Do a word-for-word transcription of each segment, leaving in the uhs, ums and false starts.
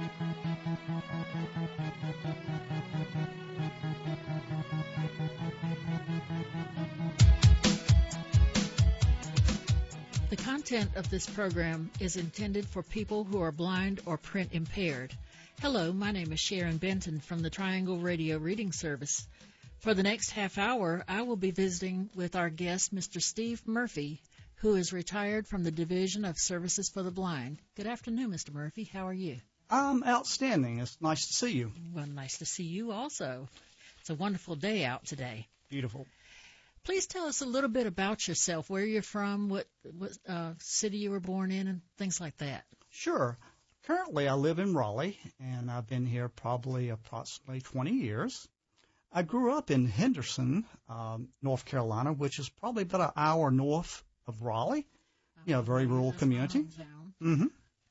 The content of this program is intended for people who are blind or print impaired. Hello, my name is Sharon Benton from the Triangle Radio Reading Service. For the next half hour, I will be visiting with our guest, Mister Steve Murphy, who is retired from the Division of Services for the Blind. Good afternoon, Mister Murphy. How are you? I'm outstanding. It's nice to see you. Well, nice to see you also. It's a wonderful day out today. Beautiful. Please tell us a little bit about yourself, where you're from, what, what uh, city you were born in, and things like that. Sure. Currently, I live in Raleigh, and I've been here probably approximately twenty years. I grew up in Henderson, um, North Carolina, which is probably about an hour north of Raleigh. You know, a very rural community. Mm-hmm.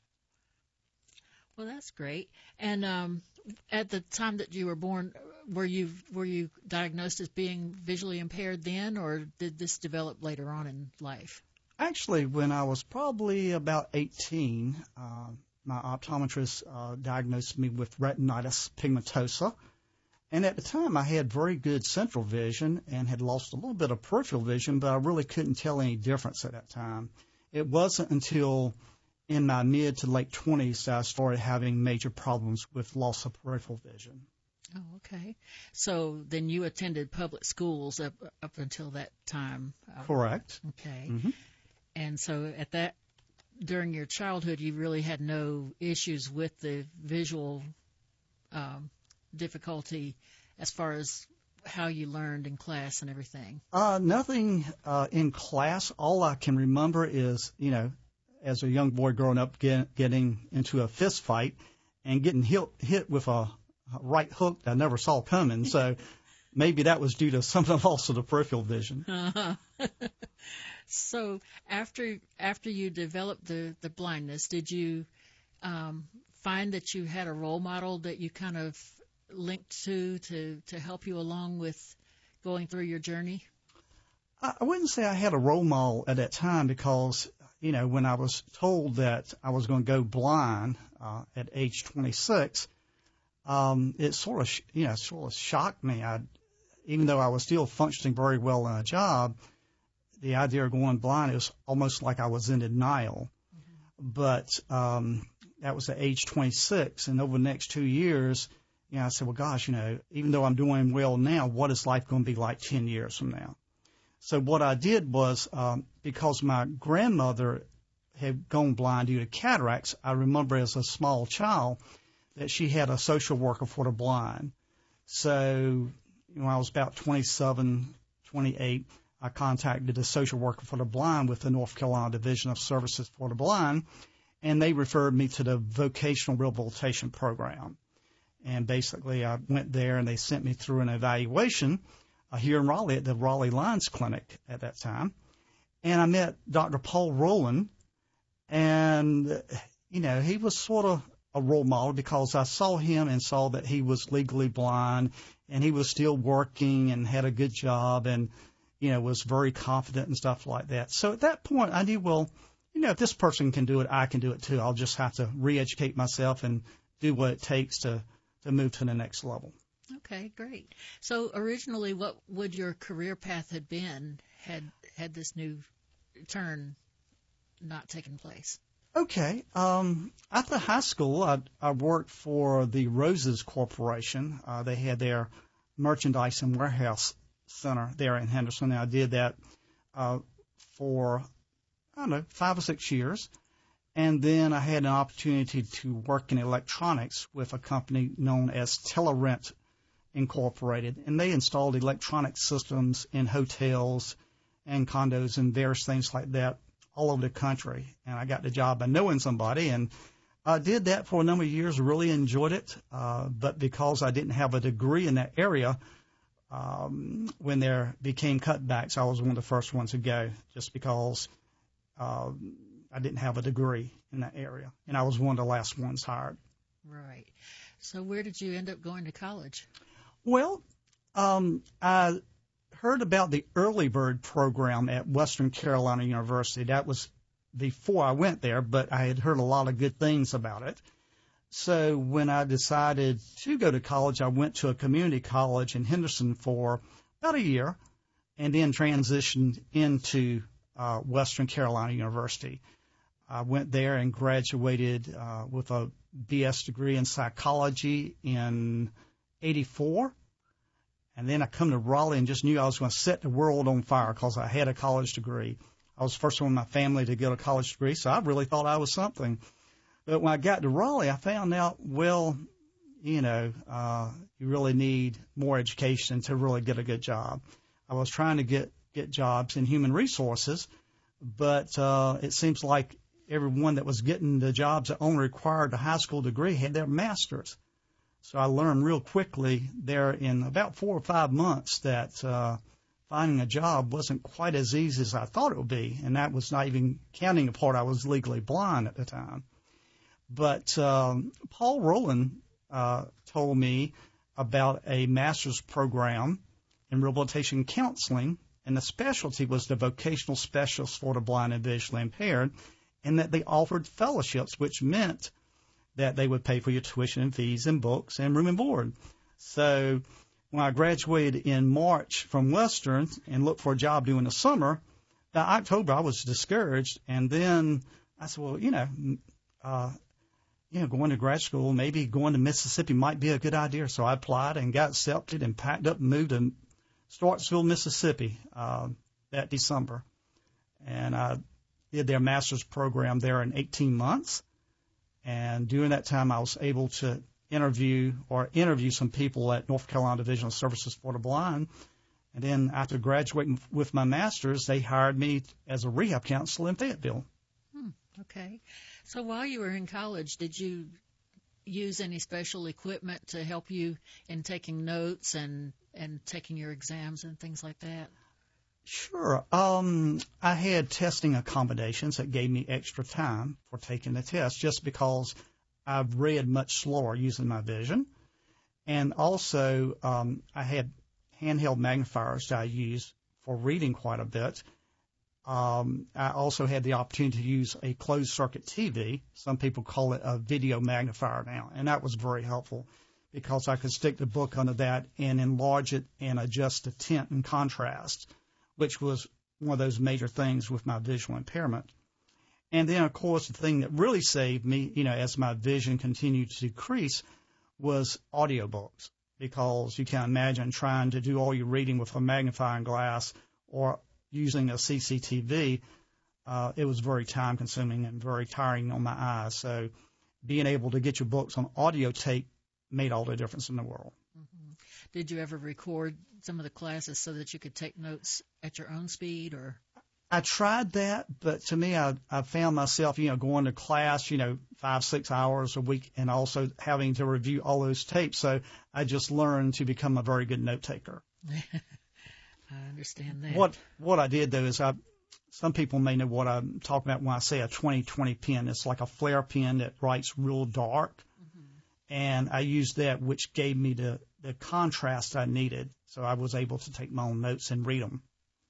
Well, that's great. And um, at the time that you were born, were you were you diagnosed as being visually impaired then, or did this develop later on in life? Actually, when I was probably about eighteen, uh, my optometrist uh, diagnosed me with retinitis pigmentosa. And at the time, I had very good central vision and had lost a little bit of peripheral vision, but I really couldn't tell any difference at that time. It wasn't until in my mid to late twenties that I started having major problems with loss of peripheral vision. Oh, okay. So then you attended public schools up up until that time. Correct. Okay. Mm-hmm. And so at that, during your childhood, you really had no issues with the visual um, difficulty as far as how you learned in class and everything? Uh, nothing uh, in class. All I can remember is, you know, as a young boy growing up, get, getting into a fist fight and getting hit, hit with a right hook that I never saw coming. So maybe that was due to some of the loss of the peripheral vision. Uh-huh. So after after you developed the, the blindness, did you um, find that you had a role model that you kind of linked to, to to help you along with going through your journey? I wouldn't say I had a role model at that time because, you know, when I was told that I was going to go blind uh, at age twenty-six, um, it sort of, you know, sort of shocked me. I, even though I was still functioning very well in a job, the idea of going blind, it was almost like I was in denial. Mm-hmm. But um, that was at age twenty-six, and over the next two years, you know, I said, well, gosh, you know, even though I'm doing well now, what is life going to be like ten years from now? So what I did was, um, because my grandmother had gone blind due to cataracts, I remember as a small child that she had a social worker for the blind. So when I was about twenty-seven, twenty-eight, I contacted a social worker for the blind with the North Carolina Division of Services for the Blind, and they referred me to the vocational rehabilitation program. And basically I went there and they sent me through an evaluation uh, here in Raleigh at the Raleigh Lions Clinic at that time. And I met Doctor Paul Rowland, and, you know, he was sort of a role model because I saw him and saw that he was legally blind and he was still working and had a good job and, you know, was very confident and stuff like that. So at that point I knew, well, you know, if this person can do it, I can do it too. I'll just have to re-educate myself and do what it takes to to move to the next level. Okay, great. So originally, what would your career path have been had had this new turn not taken place? Okay. Um, after high school, I, I worked for the Roses Corporation. Uh, they had their merchandise and warehouse center there in Henderson. And I did that uh, for, I don't know, five or six years. And then I had an opportunity to work in electronics with a company known as Telerent Incorporated. And they installed electronic systems in hotels and condos and various things like that all over the country. And I got the job by knowing somebody. And I did that for a number of years, really enjoyed it. Uh, but because I didn't have a degree in that area, um, when there became cutbacks, I was one of the first ones to go just because uh, I didn't have a degree in that area, and I was one of the last ones hired. Right. So where did you end up going to college? Well, um, I heard about the Early Bird program at Western Carolina University. That was before I went there, but I had heard a lot of good things about it. So when I decided to go to college, I went to a community college in Henderson for about a year and then transitioned into uh, Western Carolina University. I went there and graduated uh, with a B S degree in psychology in eighty-four. And then I come to Raleigh and just knew I was going to set the world on fire because I had a college degree. I was the first one in my family to get a college degree, so I really thought I was something. But when I got to Raleigh, I found out, well, you know, uh, you really need more education to really get a good job. I was trying to get, get jobs in human resources, but uh, it seems like everyone that was getting the jobs that only required a high school degree had their master's. So I learned real quickly there in about four or five months that uh, finding a job wasn't quite as easy as I thought it would be, and that was not even counting the part I was legally blind at the time. But um, Paul Rowland uh, told me about a master's program in rehabilitation counseling, and the specialty was the vocational specialist for the blind and visually impaired, and that they offered fellowships, which meant that they would pay for your tuition and fees and books and room and board. So when I graduated in March from Western and looked for a job during the summer, by October I was discouraged. And then I said, well, you know, uh, you know, going to grad school, maybe going to Mississippi might be a good idea. So I applied and got accepted and packed up and moved to Starksville, Mississippi uh, that December. And I did their master's program there in eighteen months. And during that time, I was able to interview or interview some people at North Carolina Division of Services for the Blind. And then after graduating with my master's, they hired me as a rehab counselor in Fayetteville. Hmm, okay. So while you were in college, did you use any special equipment to help you in taking notes and, and taking your exams and things like that? Sure. Um, I had testing accommodations that gave me extra time for taking the test just because I've read much slower using my vision. And also, um, I had handheld magnifiers that I used for reading quite a bit. Um, I also had the opportunity to use a closed-circuit T V. Some people call it a video magnifier now, and that was very helpful because I could stick the book under that and enlarge it and adjust the tint and contrast, which was one of those major things with my visual impairment. And then, of course, the thing that really saved me, you know, as my vision continued to decrease, was audiobooks, because you can imagine trying to do all your reading with a magnifying glass or using a C C T V. Uh, it was very time-consuming and very tiring on my eyes. So being able to get your books on audio tape made all the difference in the world. Mm-hmm. Did you ever record some of the classes so that you could take notes at your own speed? Or I tried that, but to me, I, I found myself, you know, going to class, you know, five, six hours a week and also having to review all those tapes. So I just learned to become a very good note taker. I understand that. What what I did, though, is I some people may know what I'm talking about when I say a twenty twenty pen. It's like a flare pen that writes real dark. Mm-hmm. And I used that, which gave me the, the contrast I needed. So I was able to take my own notes and read them.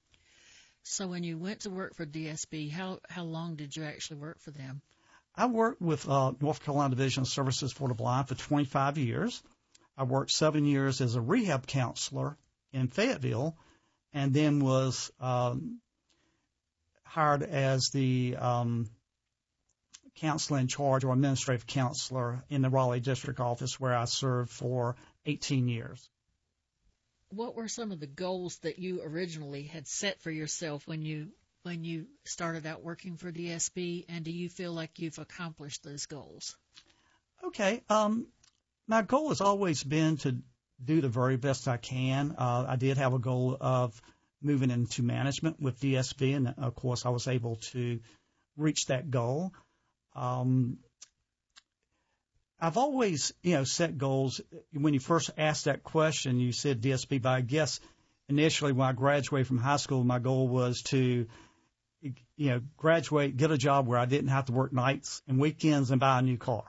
So when you went to work for D S B, how, how long did you actually work for them? I worked with uh, North Carolina Division of Services for the Blind for twenty-five years. I worked seven years as a rehab counselor in Fayetteville, and then was um, hired as the um, counselor in charge or administrative counselor in the Raleigh District Office, where I served for eighteen years. What were some of the goals that you originally had set for yourself when you when you started out working for D S B, and do you feel like you've accomplished those goals? Okay. Um, my goal has always been to do the very best I can. Uh, I did have a goal of moving into management with D S B, and of course I was able to reach that goal. Um, I've always, you know, set goals. When you first asked that question, you said D S B, but I guess initially when I graduated from high school, my goal was to, you know, graduate, get a job where I didn't have to work nights and weekends and buy a new car.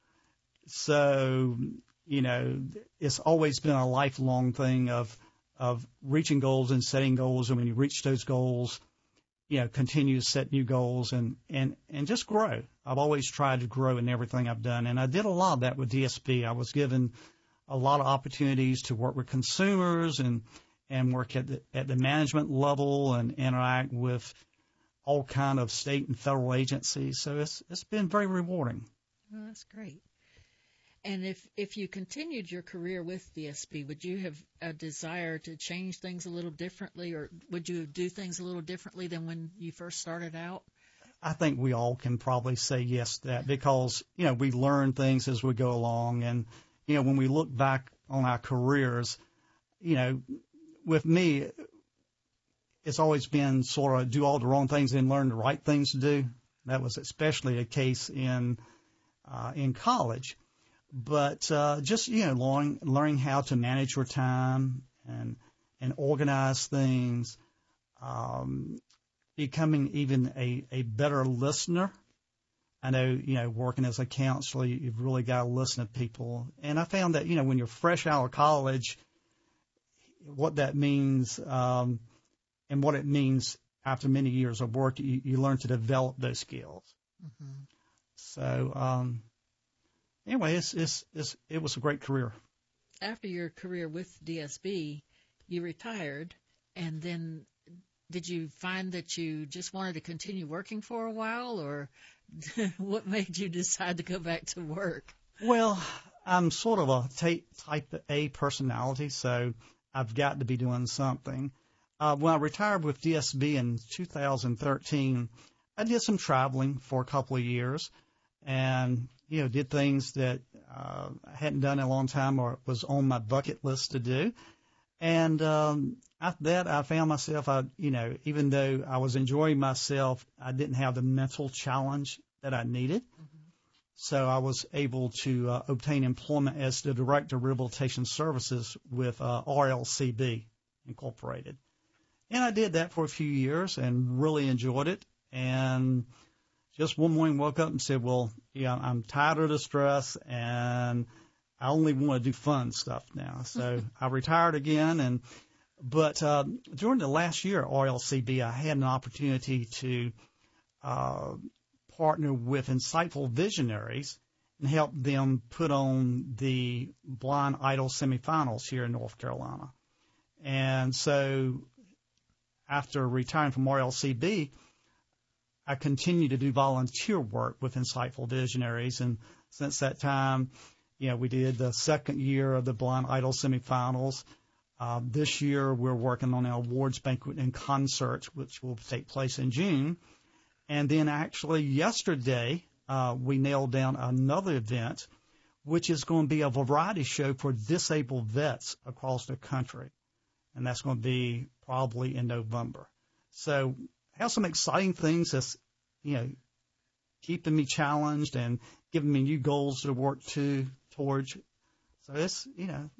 So, you know, it's always been a lifelong thing of of reaching goals and setting goals. And when you reach those goals, you know, continue to set new goals and, and, and just grow. I've always tried to grow in everything I've done. And I did a lot of that with D S B. I was given a lot of opportunities to work with consumers and, and work at the, at the management level and interact with all kind of state and federal agencies. So it's, it's been very rewarding. Well, that's great. And if, if you continued your career with D S B, would you have a desire to change things a little differently, or would you do things a little differently than when you first started out? I think we all can probably say yes to that because, you know, we learn things as we go along. And, you know, when we look back on our careers, you know, with me, it's always been sort of do all the wrong things and learn the right things to do. That was especially the case in uh, in college. But uh, just, you know, learning, learning how to manage your time and and organize things, um, becoming even a, a better listener. I know, you know, working as a counselor, you've really got to listen to people. And I found that, you know, when you're fresh out of college, what that means um, and what it means after many years of work, you, you learn to develop those skills. Mm-hmm. So, um Anyway, it's, it's, it's, it was a great career. After your career with D S B, you retired, and then did you find that you just wanted to continue working for a while, or what made you decide to go back to work? Well, I'm sort of a type A personality, so I've got to be doing something. Uh, when I retired with D S B in two thousand thirteen, I did some traveling for a couple of years, and you know, did things that uh, I hadn't done in a long time or was on my bucket list to do. And um, after that, I found myself, I, you know, even though I was enjoying myself, I didn't have the mental challenge that I needed. Mm-hmm. So I was able to uh, obtain employment as the Director of Rehabilitation Services with uh, R L C B Incorporated. And I did that for a few years and really enjoyed it. And just one morning woke up and said, well, yeah, I'm tired of the stress and I only want to do fun stuff now. So I retired again. And but uh, during the last year at R L C B, I had an opportunity to uh, partner with Insightful Visionaries and help them put on the Blind Idol semifinals here in North Carolina. And so after retiring from R L C B, I continue to do volunteer work with Insightful Visionaries, and since that time, you know, we did the second year of the Blind Idol semifinals. Uh, this year, we're working on an awards banquet and concert, which will take place in June. And then actually yesterday, uh, we nailed down another event, which is going to be a variety show for disabled vets across the country, and that's going to be probably in November. So have some exciting things that's, you know, keeping me challenged and giving me new goals to work to towards. So it's, you know,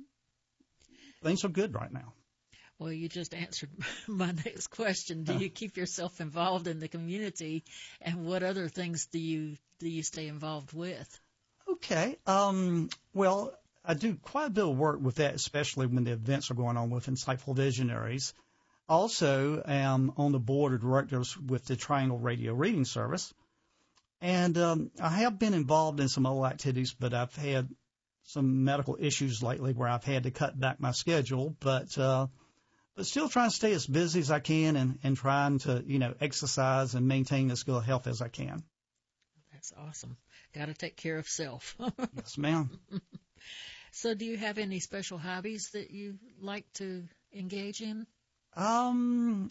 things are good right now. Well, you just answered my next question. Do you keep yourself involved in the community, and what other things do you do you stay involved with? Okay. Um, well, I do quite a bit of work with that, especially when the events are going on with Insightful Visionaries. Also am on the board of directors with the Triangle Radio Reading Service. And um, I have been involved in some other activities, but I've had some medical issues lately where I've had to cut back my schedule. But uh, but still trying to stay as busy as I can and, and trying to, you know, exercise and maintain as good health as I can. That's awesome. Got to take care of self. Yes, ma'am. So do you have any special hobbies that you like to engage in? Um,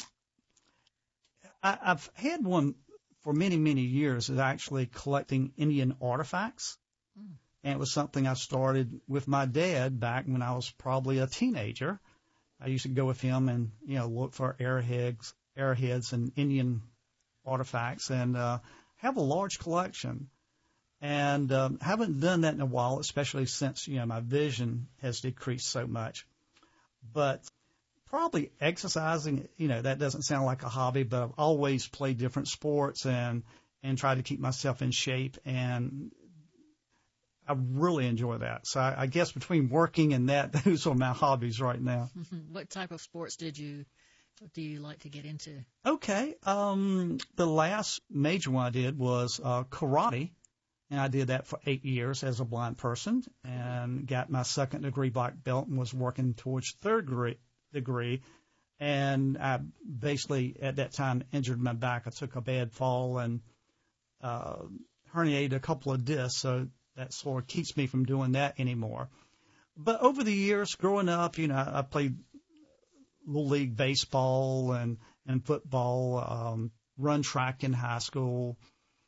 I, I've had one for many, many years, is actually collecting Indian artifacts. Mm. And it was something I started with my dad back when I was probably a teenager. I used to go with him and, you know, look for arrowheads, arrowheads and Indian artifacts and uh, have a large collection. And um, haven't done that in a while, especially since, you know, my vision has decreased so much. But probably exercising, you know, that doesn't sound like a hobby, but I've always played different sports and, and tried to keep myself in shape. And I really enjoy that. So I, I guess between working and that, those are my hobbies right now. What type of sports did you do you like to get into? Okay. Um, the last major one I did was uh, karate, and I did that for eight years as a blind person, and got my second degree black belt, and was working towards third degree. degree. And I basically, at that time, injured my back. I took a bad fall and uh, herniated a couple of discs, so that sort of keeps me from doing that anymore. But over the years, growing up, you know, I played little league baseball and, and football, um, run track in high school,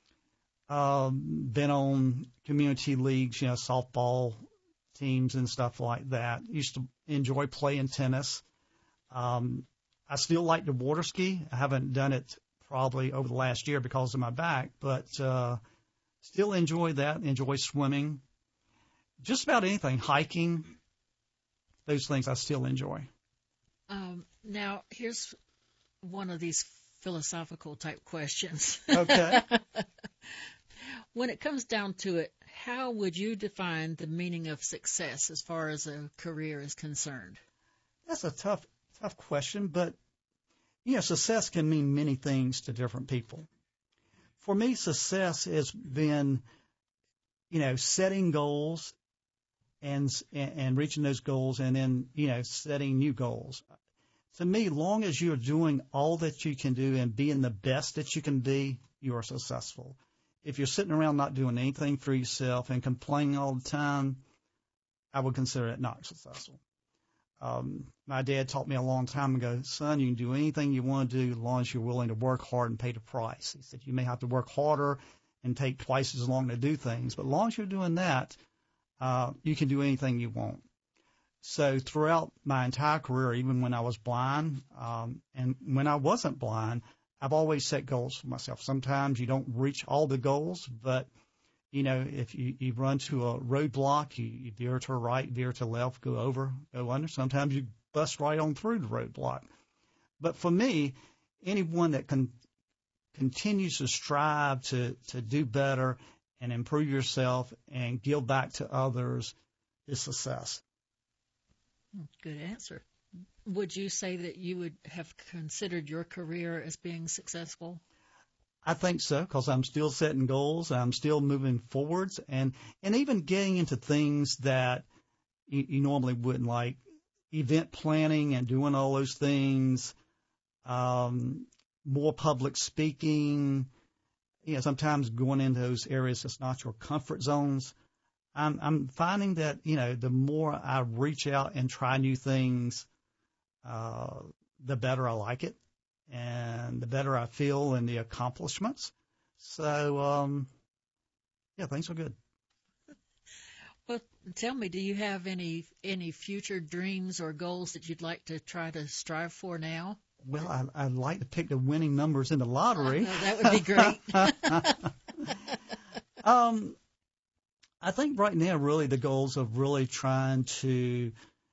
um, been on community leagues, you know, softball teams and stuff like that. Used to enjoy playing tennis. Um, I still like to water ski. I haven't done it probably over the last year because of my back, but uh, still enjoy that, enjoy swimming. Just about anything, hiking, those things I still enjoy. Um, now, here's one of these philosophical type questions. Okay. When it comes down to it, how would you define the meaning of success as far as a career is concerned? That's a tough, tough question, but, you know, success can mean many things to different people. For me, success has been, you know, setting goals and and reaching those goals, and then, you know, setting new goals. To me, long as you're doing all that you can do and being the best that you can be, you are successful. If you're sitting around not doing anything for yourself and complaining all the time, I would consider it not successful. Um, my dad taught me a long time ago, son, you can do anything you want to do as long as you're willing to work hard and pay the price. He said you may have to work harder and take twice as long to do things, but as long as you're doing that, uh, you can do anything you want. So throughout my entire career, even when I was blind, um, and when I wasn't blind, I've always set goals for myself. Sometimes you don't reach all the goals, but, you know, if you, you run to a roadblock, you, you veer to the right, veer to the left, go over, go under. Sometimes you bust right on through the roadblock. But for me, anyone that can continues to strive to, to do better and improve yourself and give back to others is success. Good answer. Would you say that you would have considered your career as being successful? I think so, because I'm still setting goals. I'm still moving forwards, and, and even getting into things that you, you normally wouldn't, like event planning and doing all those things, um, more public speaking, you know, sometimes going into those areas that's not your comfort zones. I'm, I'm finding that, you know, the more I reach out and try new things, uh, the better I like it and the better I feel in the accomplishments. So, um, yeah, things are good. Well, tell me, do you have any any future dreams or goals that you'd like to try to strive for now? Well, I, I'd like to pick the winning numbers in the lottery. Uh, that would be great. um, I think right now, really, the goals of really trying to,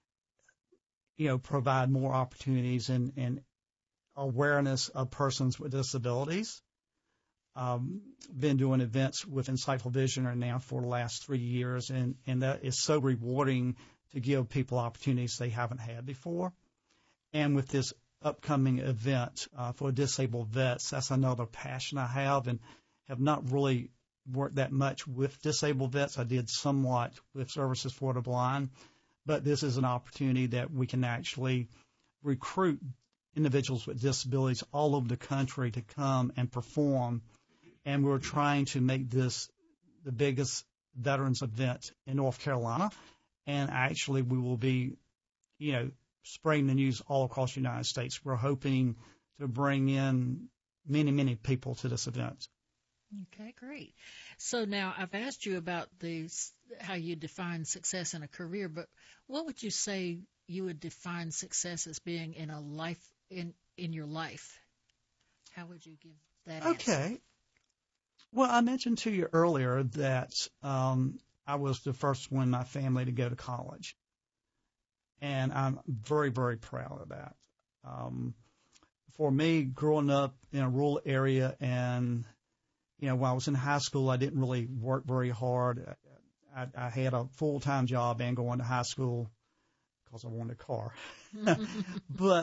you know, provide more opportunities and, and awareness of persons with disabilities. Um, been doing events with Insightful Visionary now for the last three years, and, and that is so rewarding to give people opportunities they haven't had before. And with this upcoming event uh, for disabled vets, that's another passion I have, and have not really worked that much with disabled vets. I did somewhat with Services for the Blind, but this is an opportunity that we can actually recruit individuals with disabilities all over the country to come and perform. And we're trying to make this the biggest veterans event in North Carolina. And actually we will be, you know, spreading the news all across the United States. We're hoping to bring in many, many people to this event. Okay, great. So now I've asked you about the how you define success in a career, but what would you say you would define success as being in a life in in your life? How would you give that Okay. answer? Well, I mentioned to you earlier that um, I was the first one in my family to go to college, and I'm very, very proud of that. Um, for me, growing up in a rural area, and you know, when I was in high school, I didn't really work very hard. I, I had a full-time job and going to high school because I wanted a car. But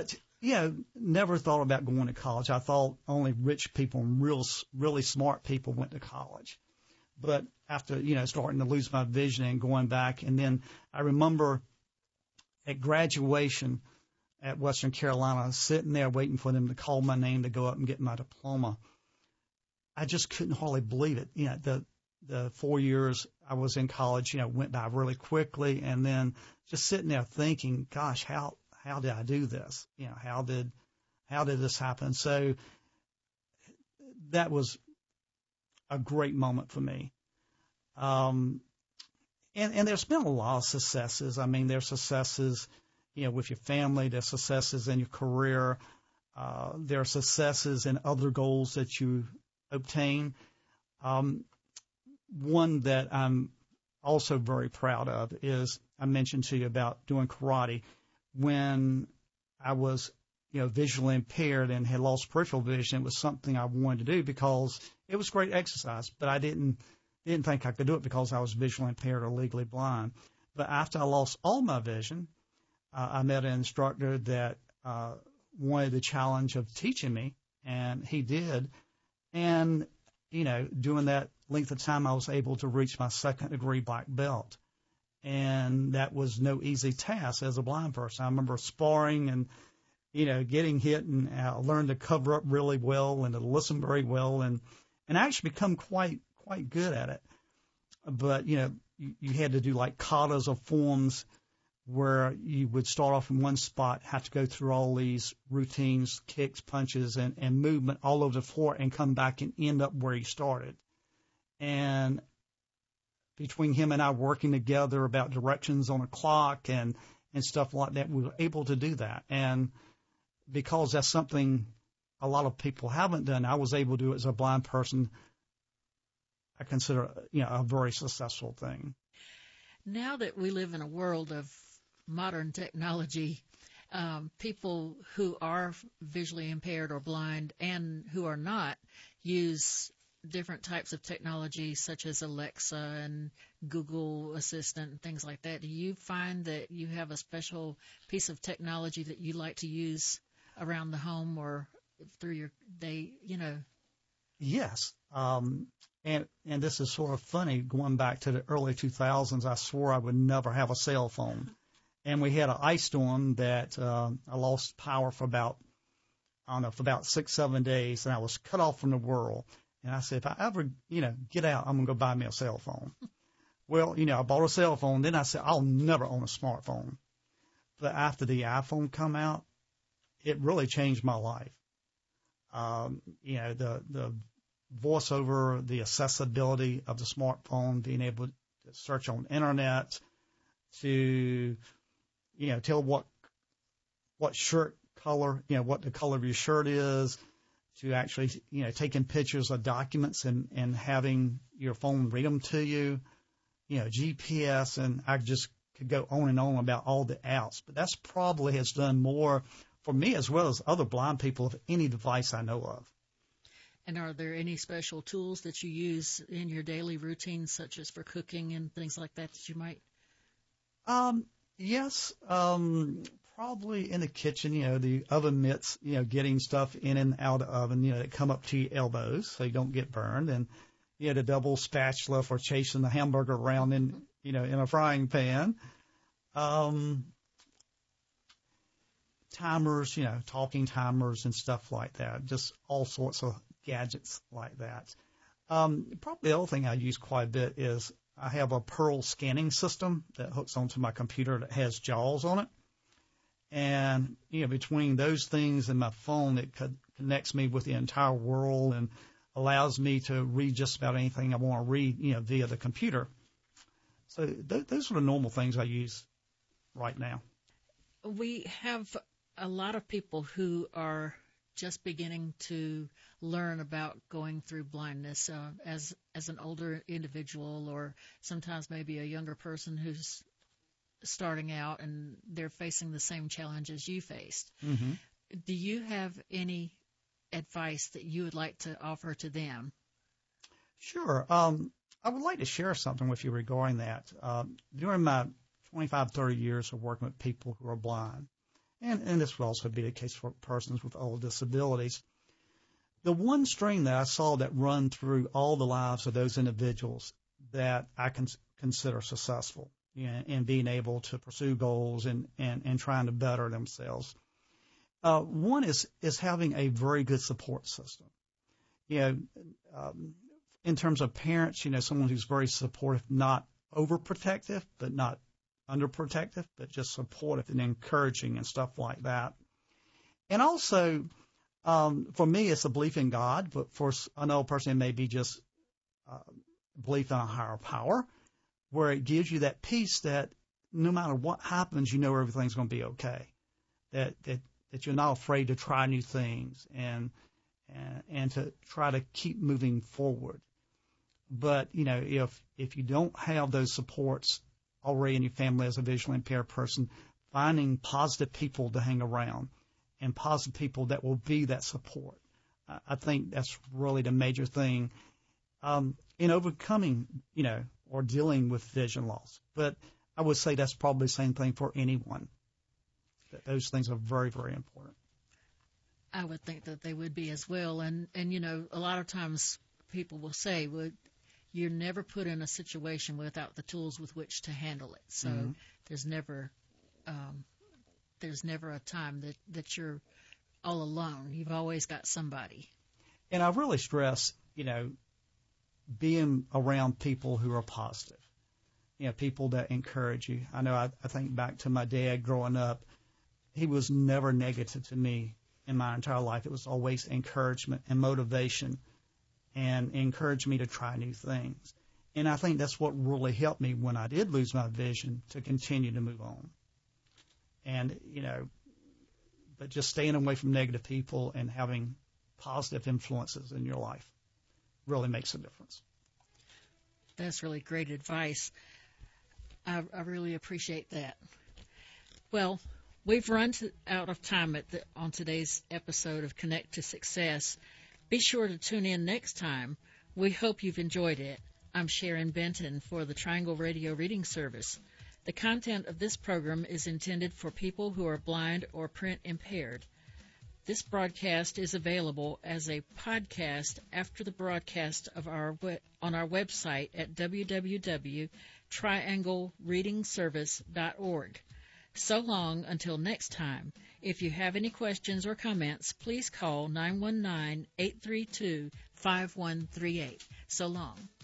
you know, never thought about going to college. I thought only rich people and real, really smart people went to college. But after, you know, starting to lose my vision and going back, and then I remember at graduation at Western Carolina, sitting there waiting for them to call my name to go up and get my diploma. I just couldn't hardly believe it. You know, the the four years I was in college, you know, went by really quickly, and then just sitting there thinking, gosh, how how did I do this? You know, how did how did this happen? So that was a great moment for me. Um, and, and there's been a lot of successes. I mean, there's successes, you know, with your family, there's successes in your career, uh, there are successes in other goals that you obtain. Um, one that I'm also very proud of is I mentioned to you about doing karate. When I was, you know, visually impaired and had lost peripheral vision, it was something I wanted to do because it was great exercise, but I didn't didn't think I could do it because I was visually impaired or legally blind. But after I lost all my vision, uh, I met an instructor that uh, wanted the challenge of teaching me, and he did. And, you know, during that length of time, I was able to reach my second degree black belt. And that was no easy task as a blind person. I remember sparring and, you know, getting hit, and I learned to cover up really well and to listen very well, and, and actually become quite, quite good at it. But, you know, you, you had to do like katas or forms where you would start off in one spot, have to go through all these routines, kicks, punches, and, and movement all over the floor and come back and end up where you started. And between him and I working together about directions on a clock and, and stuff like that, we were able to do that. And because that's something a lot of people haven't done, I was able to do it as a blind person. I consider, you know, a very successful thing. Now that we live in a world of modern technology, um, people who are visually impaired or blind and who are not use different types of technology such as Alexa and Google Assistant and things like that. Do you find that you have a special piece of technology that you like to use around the home or through your day, you know? Yes. Um, and, and this is sort of funny. Going back to the early two thousands, I swore I would never have a cell phone. And we had an ice storm that uh, I lost power for about, I don't know, for about six, seven days, and I was cut off from the world. And I said, if I ever, you know, get out, I'm going to go buy me a cell phone. Well, you know, I bought a cell phone. Then I said, I'll never own a smartphone. But after the iPhone come out, it really changed my life. Um, you know, the, the voiceover, the accessibility of the smartphone, being able to search on internet, to, you know, tell what, what shirt color, you know, what the color of your shirt is, to actually, you know, taking pictures of documents and, and having your phone read them to you, you know, G P S, and I just could go on and on about all the apps. But that's probably has done more for me as well as other blind people of any device I know of. And are there any special tools that you use in your daily routine, such as for cooking and things like that, that you might? Um, yes, um, probably in the kitchen, you know, the oven mitts, you know, getting stuff in and out of the oven, you know, that come up to your elbows so you don't get burned. And, you know, the double spatula for chasing the hamburger around in, you know, in a frying pan. Um, timers, you know, talking timers and stuff like that. Just all sorts of gadgets like that. Um, probably the other thing I use quite a bit is I have a Pearl scanning system that hooks onto my computer that has JAWS on it. And, you know, between those things and my phone, it co- connects me with the entire world and allows me to read just about anything I want to read, you know, via the computer. So th- those are the normal things I use right now. We have a lot of people who are just beginning to learn about going through blindness uh, as as an older individual, or sometimes maybe a younger person who's starting out and they're facing the same challenges you faced. Mm-hmm. Do you have any advice that you would like to offer to them? Sure. Um, I would like to share something with you regarding that. Uh, during my twenty-five, thirty years of working with people who are blind, and, and this would also be the case for persons with all disabilities. The one string that I saw that run through all the lives of those individuals that I can consider successful, you know, in being able to pursue goals and, and, and trying to better themselves. Uh, one is, is having a very good support system. You know, um, in terms of parents, you know, someone who's very supportive, not overprotective, but not underprotective, but just supportive and encouraging and stuff like that. And also, um, for me, it's a belief in God, but for another person, it may be just uh, belief in a higher power, where it gives you that peace that no matter what happens, you know everything's going to be okay. That that that you're not afraid to try new things and and, and to try to keep moving forward. But you know, if if you don't have those supports already in your family as a visually impaired person, finding positive people to hang around and positive people that will be that support, I, I think that's really the major thing um, in overcoming, you know, or dealing with vision loss. But I would say that's probably the same thing for anyone. That those things are very, very important. I would think that they would be as well. And, and you know, a lot of times people will say, well, you're never put in a situation without the tools with which to handle it. So mm-hmm. there's never um, there's never a time that, that you're all alone. You've always got somebody. And I really stress, you know, being around people who are positive, you know, people that encourage you. I know I, I think back to my dad growing up. He was never negative to me in my entire life. It was always encouragement and motivation and encouraged me to try new things. And I think that's what really helped me when I did lose my vision to continue to move on. And, you know, but just staying away from negative people and having positive influences in your life really makes a difference. That's really great advice. I, I really appreciate that. Well, we've run to, out of time at the, on today's episode of Connect to Success. Be sure to tune in next time. We hope you've enjoyed it. I'm Sharon Benton for the Triangle Radio Reading Service. The content of this program is intended for people who are blind or print impaired. This broadcast is available as a podcast after the broadcast of our on our website at w w w dot triangle reading service dot org. So long until next time. If you have any questions or comments, please call nine one nine, eight three two, five one three eight. So long.